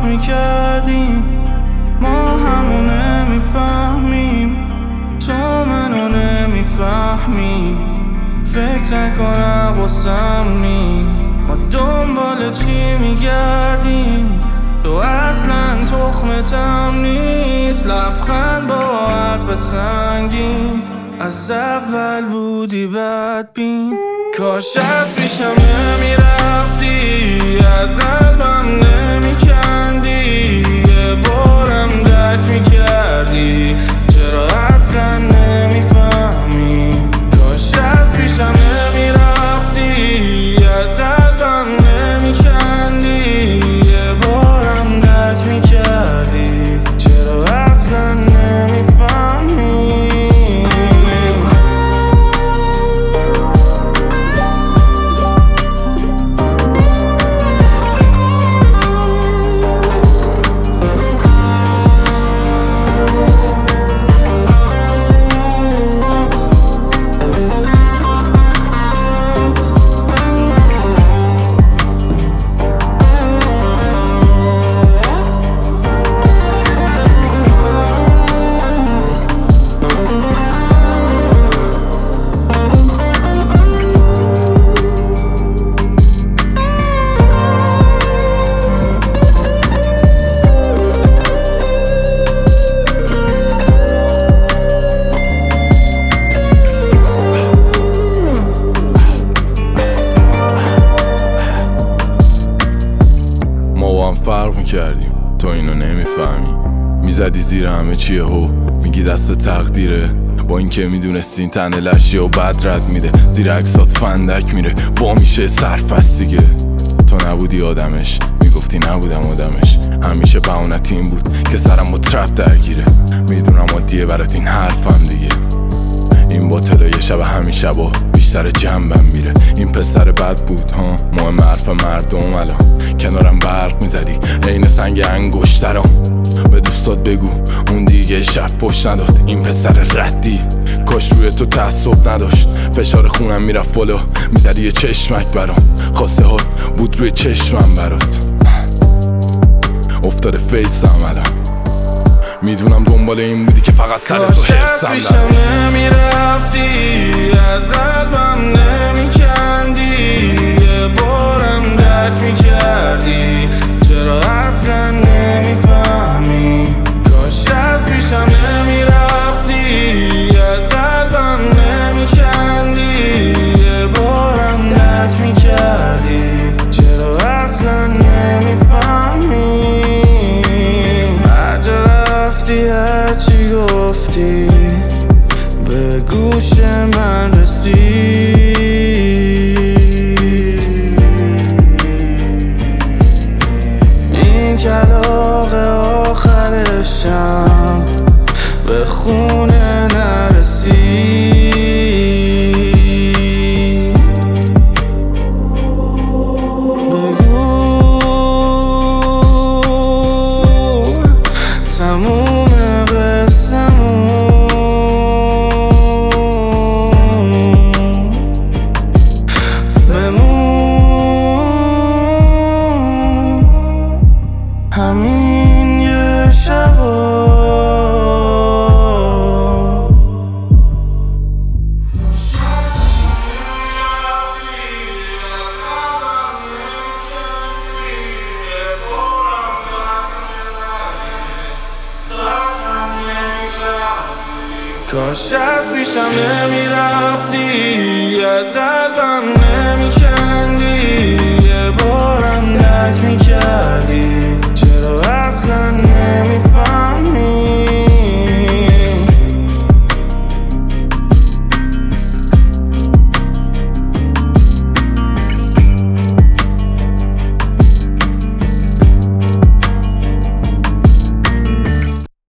میکردیم، ما همو نمیفهمیم، تو منو نمیفهمی. فکر نکنم واسمونی، ما دنبال چی میگردیم، تو اصلا تخمتم نیست. لبخند با حرف سنگین، از اول بودی بدبین. کاش از پیشم نمیرفتی، از قلبم نمیکندی، یه بارم درک میکردی، چرا اصلا نمیفهمی. کاش از پیشم نمیرفتی، از قلبم نمیکندی، یه بارم درک میکردی، چرا اصلا نمیفهمی. فرق میکردیم، تو اینو نمیفهمی. میزدی زیر همه چیه هو، میگی دست تقدیره، با اینکه میدونستی این تنه لشیه و بد رد میده، زیر عکسات فندک میره، وا میشه سرپس دیگه. تو نبودی آدمش، میگفتی نبودم آدمش، همیشه بهانت این بود که سرم با ترپ درگیره. میدونم عادیه برات این حرفم دیگه، این باطلا یه شب همین شبا بیشتر جنبم میره. این پسر بد بود ها، مهم حرف مردم الان کنارم برق میزدی عین سنگ انگشترام. به دوستات بگو اون دیگه شب پشت نداد، این پسر ردی کاش روی تو تعصب نداشت. فشار خونم میرفت بالا، میزدی یه چشمک برام، خواسته ها بود روی چشمم برات. افتاده فیسم الان، میدونم دنبال این بودی که فقط سر تو حرسم کاش پیشم نمیرفتی، از قلبم نمیکندی، یه بارم درک میکردی، چرا اصلا نمیفهمی. کاش از پیشم نمیرفتی، از قلبم نمیکندی، یه بارم درک میکردی، چرا اصلا نمیفهمی. هرچی گفتی به گوش من رسید، این کلاغ آخرشم به خونه نرسید. بگو تموم همین یه شبا. کاش از پیشم نمیرفتی، از قلبم